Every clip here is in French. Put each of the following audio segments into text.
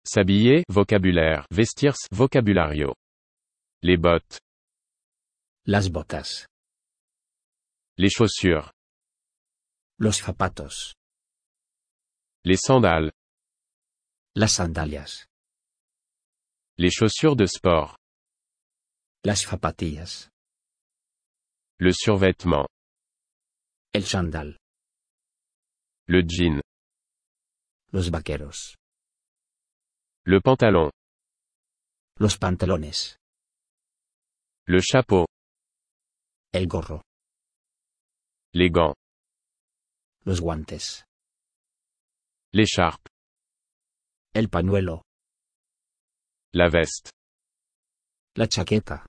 S'habiller, vocabulaire, vestirse, vocabulario. Les bottes. Las botas. Les chaussures. Los zapatos. Les sandales. Las sandalias. Les chaussures de sport. Las zapatillas. Le survêtement. El chandal. Le jean. Los vaqueros. Le pantalon. Los pantalones. Le chapeau. El gorro. Les gants. Los guantes. L'écharpe. El pañuelo. La veste. La chaqueta.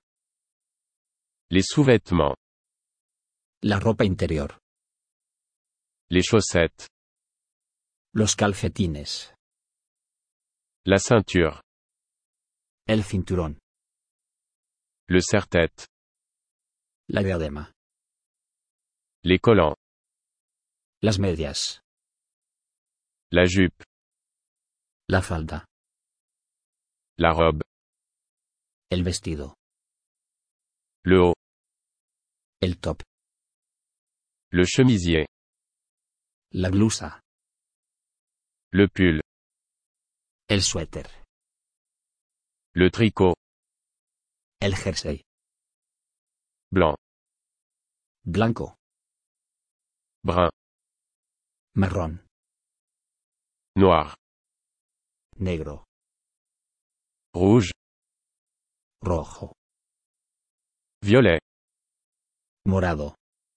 Les sous-vêtements. La ropa interior. Les chaussettes. Los calcetines. La ceinture. El cinturón. Le serre-tête. La diadema. Les collants. Las medias. La jupe. La falda. La robe. El vestido. Le haut. El top. Le chemisier. La blusa. Le pull. El suéter. Le tricot. El jersey. Blanc. Blanco. Brun. Marrón. Noir. Negro. Rouge. Rojo. Violet. Morado.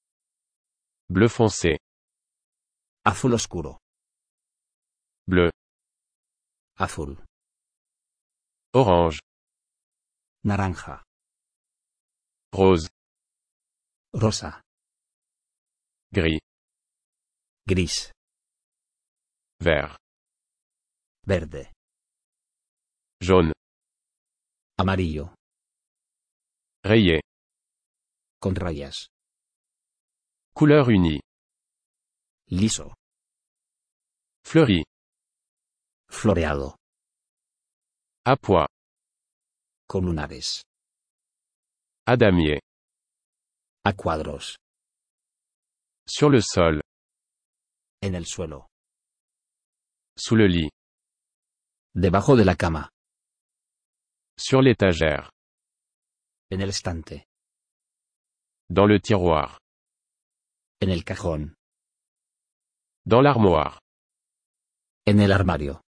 Bleu foncé. Azul oscuro. Bleu. Azul. Orange. Naranja. Rose. Rosa. Gris. Gris. Vert. Verde. Jaune. Amarillo. Rayé. Con rayas. Couleur unie. Liso. Fleuri. Floreado. À pois. Con lunares. À damier. A cuadros. Sur le sol. En el suelo. Sous le lit. Debajo de la cama. Sur l'étagère. En el estante. Dans le tiroir. En el cajón. Dans l'armoire. En el armario.